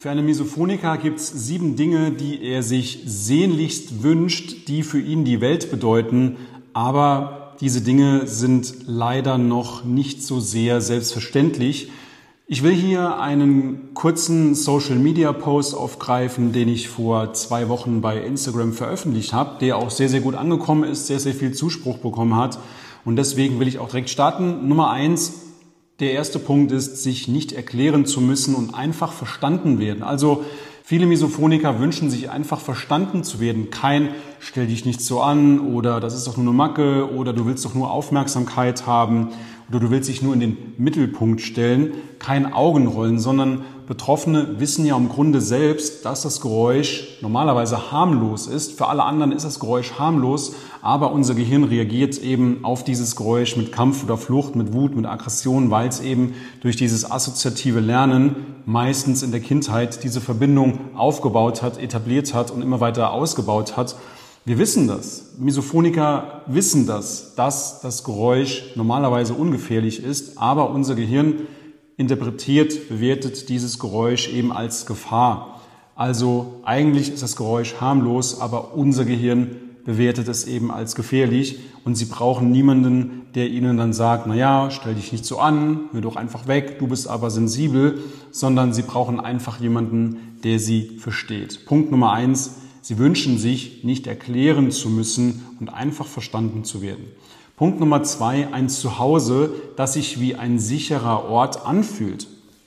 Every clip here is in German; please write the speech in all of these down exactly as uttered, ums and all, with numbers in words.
Für einen Misophoniker gibt es sieben Dinge, die er sich sehnlichst wünscht, die für ihn die Welt bedeuten, aber diese Dinge sind leider noch nicht so sehr selbstverständlich. Ich will hier einen kurzen Social-Media-Post aufgreifen, den ich vor zwei Wochen bei Instagram veröffentlicht habe, der auch sehr, sehr gut angekommen ist, sehr, sehr viel Zuspruch bekommen hat. Und deswegen will ich auch direkt starten. Nummer eins. Der erste Punkt ist, sich nicht erklären zu müssen und einfach verstanden werden. Also viele Misophoniker wünschen sich einfach verstanden zu werden. Kein "stell dich nicht so an" oder "das ist doch nur eine Macke" oder "du willst doch nur Aufmerksamkeit haben" oder "du willst dich nur in den Mittelpunkt stellen". Kein Augenrollen, sondern Betroffene wissen ja im Grunde selbst, dass das Geräusch normalerweise harmlos ist. Für alle anderen ist das Geräusch harmlos, aber unser Gehirn reagiert eben auf dieses Geräusch mit Kampf oder Flucht, mit Wut, mit Aggression, weil es eben durch dieses assoziative Lernen meistens in der Kindheit diese Verbindung aufgebaut hat, etabliert hat und immer weiter ausgebaut hat. Wir wissen das. Misophoniker wissen das, dass das Geräusch normalerweise ungefährlich ist, aber unser Gehirn interpretiert, bewertet dieses Geräusch eben als Gefahr. Also eigentlich ist das Geräusch harmlos, aber unser Gehirn bewertet es eben als gefährlich und Sie brauchen niemanden, der Ihnen dann sagt, naja, stell dich nicht so an, hör doch einfach weg, du bist aber sensibel, sondern Sie brauchen einfach jemanden, der Sie versteht. Punkt Nummer eins, Sie wünschen sich, nicht erklären zu müssen und einfach verstanden zu werden. Punkt Nummer zwei, ein Zuhause, das sich wie ein sicherer Ort anfühlt.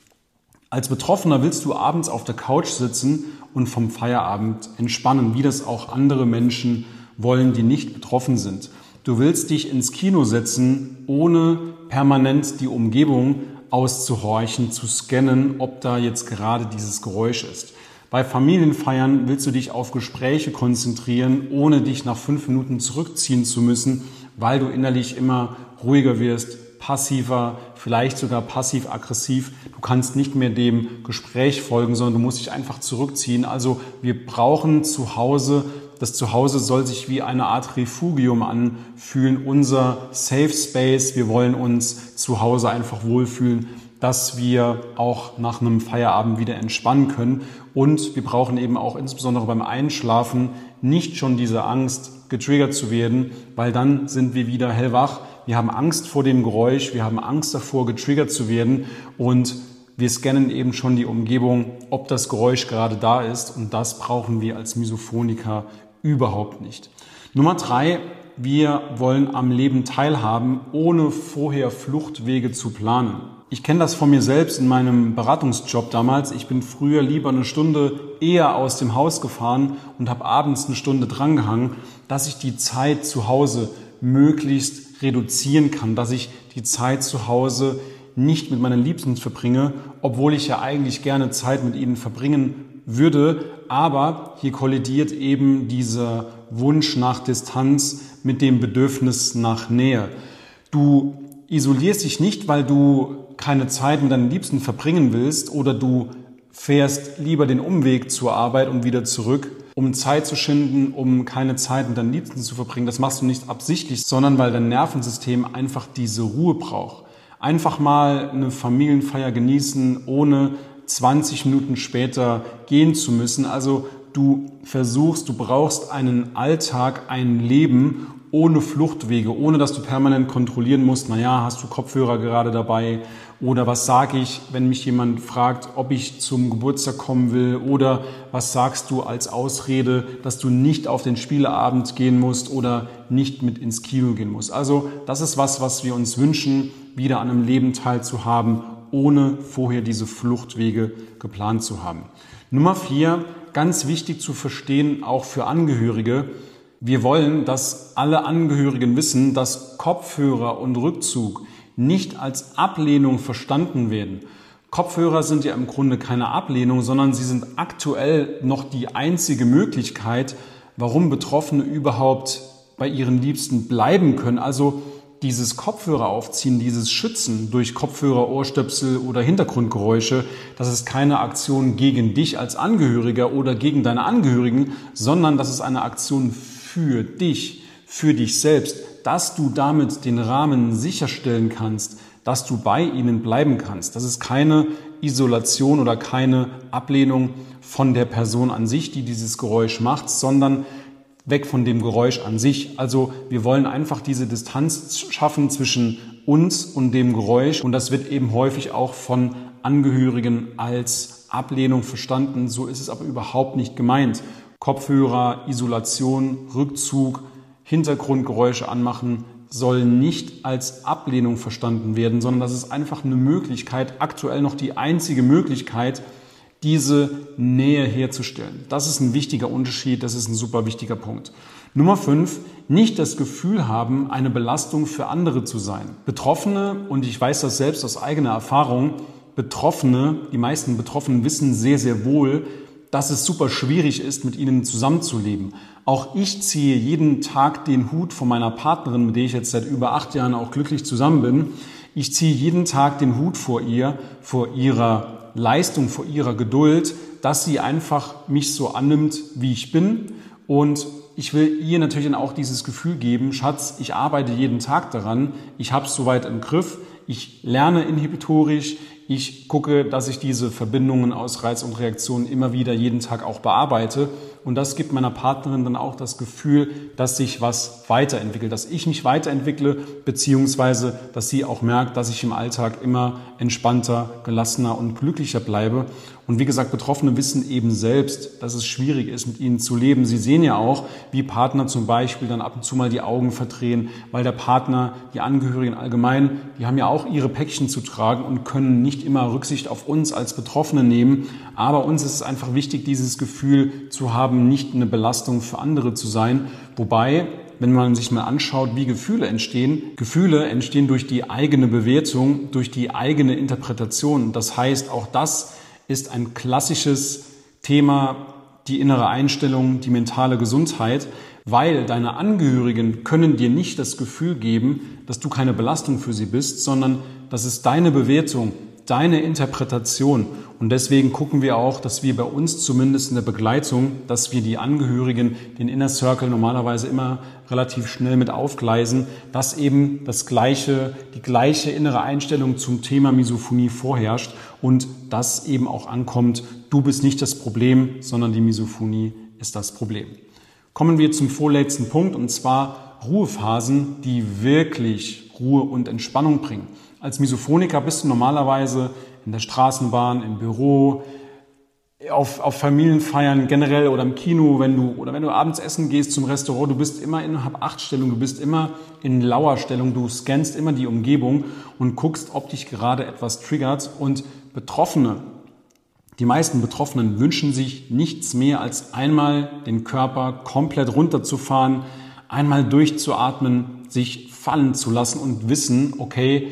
Als Betroffener willst du abends auf der Couch sitzen und vom Feierabend entspannen, wie das auch andere Menschen wollen, die nicht betroffen sind. Du willst dich ins Kino setzen, ohne permanent die Umgebung auszuhorchen, zu scannen, ob da jetzt gerade dieses Geräusch ist. Bei Familienfeiern willst du dich auf Gespräche konzentrieren, ohne dich nach fünf Minuten zurückziehen zu müssen, weil du innerlich immer ruhiger wirst, passiver, vielleicht sogar passiv-aggressiv. Du kannst nicht mehr dem Gespräch folgen, sondern du musst dich einfach zurückziehen. Also wir brauchen zu Hause, das Zuhause soll sich wie eine Art Refugium anfühlen, unser Safe Space. Wir wollen uns zu Hause einfach wohlfühlen, dass wir auch nach einem Feierabend wieder entspannen können. Und wir brauchen eben auch insbesondere beim Einschlafen nicht schon diese Angst, getriggert zu werden, weil dann sind wir wieder hellwach. Wir haben Angst vor dem Geräusch, wir haben Angst davor, getriggert zu werden und wir scannen eben schon die Umgebung, ob das Geräusch gerade da ist, und das brauchen wir als Misophoniker überhaupt nicht. Nummer drei, wir wollen am Leben teilhaben, ohne vorher Fluchtwege zu planen. Ich kenne das von mir selbst in meinem Beratungsjob damals. Ich bin früher lieber eine Stunde eher aus dem Haus gefahren und habe abends eine Stunde drangehangen, dass ich die Zeit zu Hause möglichst reduzieren kann, dass ich die Zeit zu Hause nicht mit meinen Liebsten verbringe, obwohl ich ja eigentlich gerne Zeit mit ihnen verbringen würde. Aber hier kollidiert eben dieser Wunsch nach Distanz mit dem Bedürfnis nach Nähe. Du isolierst dich nicht, weil du keine Zeit mit deinen Liebsten verbringen willst oder du fährst lieber den Umweg zur Arbeit und wieder zurück, um Zeit zu schinden, um keine Zeit mit deinen Liebsten zu verbringen. Das machst du nicht absichtlich, sondern weil dein Nervensystem einfach diese Ruhe braucht. Einfach mal eine Familienfeier genießen, ohne zwanzig Minuten später gehen zu müssen. Also du versuchst, du brauchst einen Alltag, ein Leben ohne Fluchtwege, ohne dass du permanent kontrollieren musst, naja, hast du Kopfhörer gerade dabei oder was sage ich, wenn mich jemand fragt, ob ich zum Geburtstag kommen will, oder was sagst du als Ausrede, dass du nicht auf den Spieleabend gehen musst oder nicht mit ins Kino gehen musst. Also das ist was, was wir uns wünschen, wieder an einem Leben teilzuhaben, ohne vorher diese Fluchtwege geplant zu haben. Nummer vier, ganz wichtig zu verstehen, auch für Angehörige: Wir wollen, dass alle Angehörigen wissen, dass Kopfhörer und Rückzug nicht als Ablehnung verstanden werden. Kopfhörer sind ja im Grunde keine Ablehnung, sondern sie sind aktuell noch die einzige Möglichkeit, warum Betroffene überhaupt bei ihren Liebsten bleiben können. Also dieses Kopfhörer aufziehen, dieses Schützen durch Kopfhörer, Ohrstöpsel oder Hintergrundgeräusche, das ist keine Aktion gegen dich als Angehöriger oder gegen deine Angehörigen, sondern das ist eine Aktion für dich, für dich selbst, dass du damit den Rahmen sicherstellen kannst, dass du bei ihnen bleiben kannst. Das ist keine Isolation oder keine Ablehnung von der Person an sich, die dieses Geräusch macht, sondern weg von dem Geräusch an sich. Also wir wollen einfach diese Distanz schaffen zwischen uns und dem Geräusch und das wird eben häufig auch von Angehörigen als Ablehnung verstanden. So ist es aber überhaupt nicht gemeint. Kopfhörer, Isolation, Rückzug, Hintergrundgeräusche anmachen soll nicht als Ablehnung verstanden werden, sondern das ist einfach eine Möglichkeit, aktuell noch die einzige Möglichkeit, diese Nähe herzustellen. Das ist ein wichtiger Unterschied, das ist ein super wichtiger Punkt. Nummer fünf, nicht das Gefühl haben, eine Belastung für andere zu sein. Betroffene, und ich weiß das selbst aus eigener Erfahrung, Betroffene, die meisten Betroffenen wissen sehr, sehr wohl, dass es super schwierig ist, mit ihnen zusammenzuleben. Auch ich ziehe jeden Tag den Hut von meiner Partnerin, mit der ich jetzt seit über acht Jahren auch glücklich zusammen bin. Ich ziehe jeden Tag den Hut vor ihr, vor ihrer Leistung, vor ihrer Geduld, dass sie einfach mich so annimmt, wie ich bin. Und ich will ihr natürlich dann auch dieses Gefühl geben, Schatz, ich arbeite jeden Tag daran, ich habe es soweit im Griff, ich lerne inhibitorisch, ich gucke, dass ich diese Verbindungen aus Reiz und Reaktion immer wieder jeden Tag auch bearbeite. Und das gibt meiner Partnerin dann auch das Gefühl, dass sich was weiterentwickelt, dass ich mich weiterentwickle, beziehungsweise dass sie auch merkt, dass ich im Alltag immer entspannter, gelassener und glücklicher bleibe. Und wie gesagt, Betroffene wissen eben selbst, dass es schwierig ist, mit ihnen zu leben. Sie sehen ja auch, wie Partner zum Beispiel dann ab und zu mal die Augen verdrehen, weil der Partner, die Angehörigen allgemein, die haben ja auch ihre Päckchen zu tragen und können nicht immer Rücksicht auf uns als Betroffene nehmen. Aber uns ist es einfach wichtig, dieses Gefühl zu haben, nicht eine Belastung für andere zu sein. Wobei, wenn man sich mal anschaut, wie Gefühle entstehen, Gefühle entstehen durch die eigene Bewertung, durch die eigene Interpretation. Das heißt, auch das ist ein klassisches Thema, die innere Einstellung, die mentale Gesundheit, weil deine Angehörigen können dir nicht das Gefühl geben, dass du keine Belastung für sie bist, sondern das ist deine Bewertung, deine Interpretation. Und deswegen gucken wir auch, dass wir bei uns zumindest in der Begleitung, dass wir die Angehörigen, den Inner Circle normalerweise immer relativ schnell mit aufgleisen, dass eben das gleiche, die gleiche innere Einstellung zum Thema Misophonie vorherrscht und dass eben auch ankommt, du bist nicht das Problem, sondern die Misophonie ist das Problem. Kommen wir zum vorletzten Punkt und zwar Ruhephasen, die wirklich Ruhe und Entspannung bringen. Als Misophoniker bist du normalerweise in der Straßenbahn, im Büro, auf, auf Familienfeiern generell oder im Kino, wenn du oder wenn du abends essen gehst zum Restaurant, du bist immer in Hab-Acht-Stellung, du bist immer in Lauerstellung, du scannst immer die Umgebung und guckst, ob dich gerade etwas triggert. Und Betroffene, die meisten Betroffenen wünschen sich nichts mehr, als einmal den Körper komplett runterzufahren, einmal durchzuatmen, sich fallen zu lassen und wissen, okay,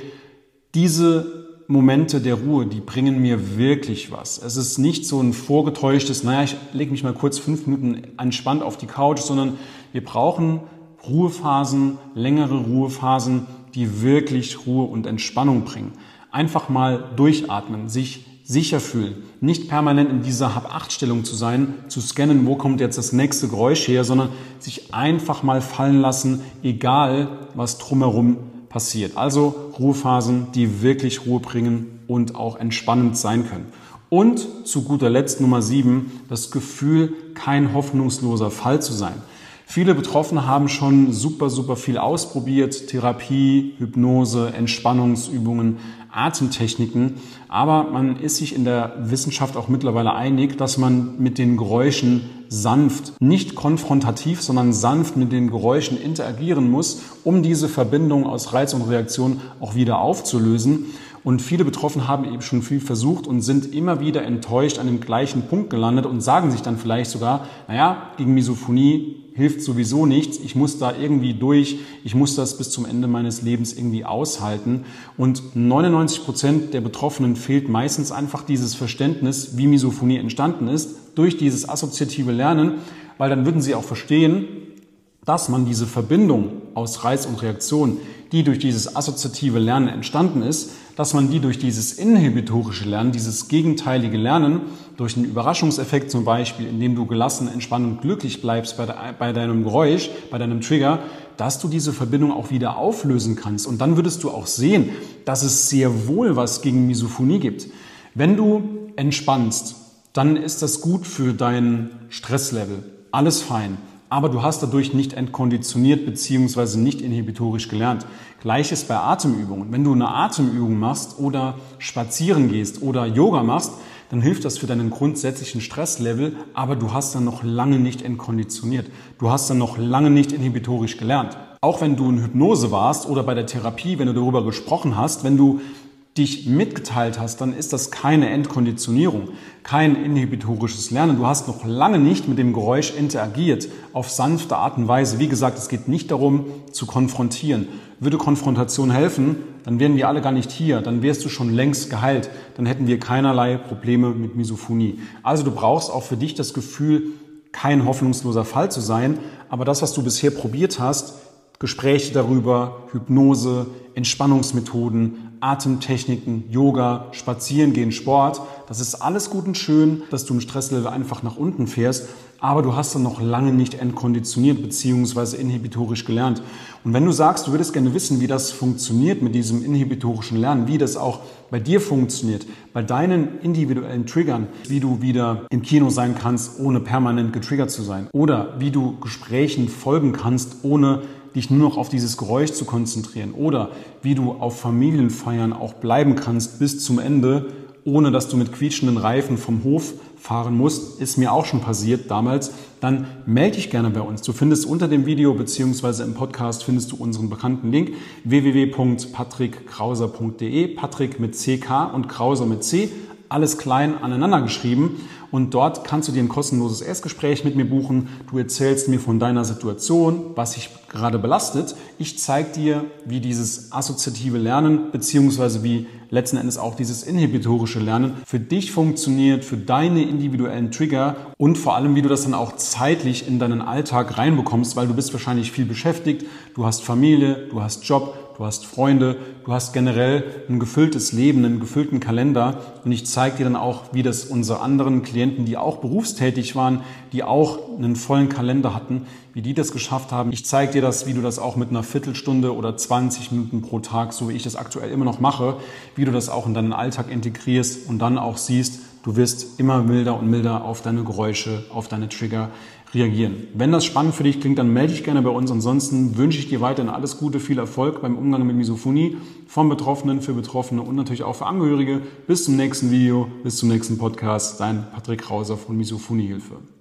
diese Momente der Ruhe, die bringen mir wirklich was. Es ist nicht so ein vorgetäuschtes, naja, ich lege mich mal kurz fünf Minuten entspannt auf die Couch, sondern wir brauchen Ruhephasen, längere Ruhephasen, die wirklich Ruhe und Entspannung bringen. Einfach mal durchatmen, sich sicher fühlen, nicht permanent in dieser Hab-Acht-Stellung zu sein, zu scannen, wo kommt jetzt das nächste Geräusch her, sondern sich einfach mal fallen lassen, egal was drumherum passiert. Also Ruhephasen, die wirklich Ruhe bringen und auch entspannend sein können. Und zu guter Letzt Nummer sieben, das Gefühl, kein hoffnungsloser Fall zu sein. Viele Betroffene haben schon super, super viel ausprobiert, Therapie, Hypnose, Entspannungsübungen, Atemtechniken, aber man ist sich in der Wissenschaft auch mittlerweile einig, dass man mit den Geräuschen sanft, nicht konfrontativ, sondern sanft mit den Geräuschen interagieren muss, um diese Verbindung aus Reiz und Reaktion auch wieder aufzulösen. Und viele Betroffene haben eben schon viel versucht und sind immer wieder enttäuscht an dem gleichen Punkt gelandet und sagen sich dann vielleicht sogar, naja, gegen Misophonie hilft sowieso nichts, ich muss da irgendwie durch, ich muss das bis zum Ende meines Lebens irgendwie aushalten. Und neunundneunzig Prozent der Betroffenen fehlt meistens einfach dieses Verständnis, wie Misophonie entstanden ist, durch dieses assoziative Lernen, weil dann würden sie auch verstehen, dass man diese Verbindung aus Reiz und Reaktion, die durch dieses assoziative Lernen entstanden ist, dass man die durch dieses inhibitorische Lernen, dieses gegenteilige Lernen, durch einen Überraschungseffekt zum Beispiel, indem du gelassen, entspannt und glücklich bleibst bei, de, bei deinem Geräusch, bei deinem Trigger, dass du diese Verbindung auch wieder auflösen kannst. Und dann würdest du auch sehen, dass es sehr wohl was gegen Misophonie gibt. Wenn du entspannst, dann ist das gut für dein Stresslevel. Alles fein. Aber du hast dadurch nicht entkonditioniert bzw. nicht inhibitorisch gelernt. Gleiches bei Atemübungen. Wenn du eine Atemübung machst oder spazieren gehst oder Yoga machst, dann hilft das für deinen grundsätzlichen Stresslevel, aber du hast dann noch lange nicht entkonditioniert. Du hast dann noch lange nicht inhibitorisch gelernt. Auch wenn du in Hypnose warst oder bei der Therapie, wenn du darüber gesprochen hast, wenn du dich mitgeteilt hast, dann ist das keine Entkonditionierung, kein inhibitorisches Lernen. Du hast noch lange nicht mit dem Geräusch interagiert, auf sanfte Art und Weise. Wie gesagt, es geht nicht darum, zu konfrontieren. Würde Konfrontation helfen, dann wären wir alle gar nicht hier, dann wärst du schon längst geheilt, dann hätten wir keinerlei Probleme mit Misophonie. Also du brauchst auch für dich das Gefühl, kein hoffnungsloser Fall zu sein, aber das, was du bisher probiert hast, Gespräche darüber, Hypnose, Entspannungsmethoden, Atemtechniken, Yoga, Spazierengehen, Sport. Das ist alles gut und schön, dass du im Stresslevel einfach nach unten fährst, aber du hast dann noch lange nicht entkonditioniert bzw. inhibitorisch gelernt. Und wenn du sagst, du würdest gerne wissen, wie das funktioniert mit diesem inhibitorischen Lernen, wie das auch bei dir funktioniert, bei deinen individuellen Triggern, wie du wieder im Kino sein kannst, ohne permanent getriggert zu sein, oder wie du Gesprächen folgen kannst, ohne dich nur noch auf dieses Geräusch zu konzentrieren, oder wie du auf Familienfeiern auch bleiben kannst bis zum Ende, ohne dass du mit quietschenden Reifen vom Hof fahren musst, ist mir auch schon passiert damals, dann melde dich gerne bei uns. Du findest unter dem Video bzw. im Podcast findest du unseren bekannten Link w w w punkt patrick krauser punkt d e, Patrick mit C K und Krauser mit C, alles klein aneinander geschrieben, und dort kannst du dir ein kostenloses Erstgespräch mit mir buchen. Du erzählst mir von deiner Situation, was dich gerade belastet. Ich zeige dir, wie dieses assoziative Lernen beziehungsweise wie letzten Endes auch dieses inhibitorische Lernen für dich funktioniert, für deine individuellen Trigger, und vor allem, wie du das dann auch zeitlich in deinen Alltag reinbekommst, weil du bist wahrscheinlich viel beschäftigt, du hast Familie, du hast Job, du hast Freunde, du hast generell ein gefülltes Leben, einen gefüllten Kalender, und ich zeige dir dann auch, wie das unsere anderen Klienten, die auch berufstätig waren, die auch einen vollen Kalender hatten, wie die das geschafft haben. Ich zeige dir das, wie du das auch mit einer Viertelstunde oder zwanzig Minuten pro Tag, so wie ich das aktuell immer noch mache, wie du das auch in deinen Alltag integrierst und dann auch siehst, du wirst immer milder und milder auf deine Geräusche, auf deine Trigger reagieren. Wenn das spannend für dich klingt, dann melde dich gerne bei uns. Ansonsten wünsche ich dir weiterhin alles Gute, viel Erfolg beim Umgang mit Misophonie von Betroffenen, für Betroffene und natürlich auch für Angehörige. Bis zum nächsten Video, bis zum nächsten Podcast. Dein Patrick Krauser von Misophoniehilfe.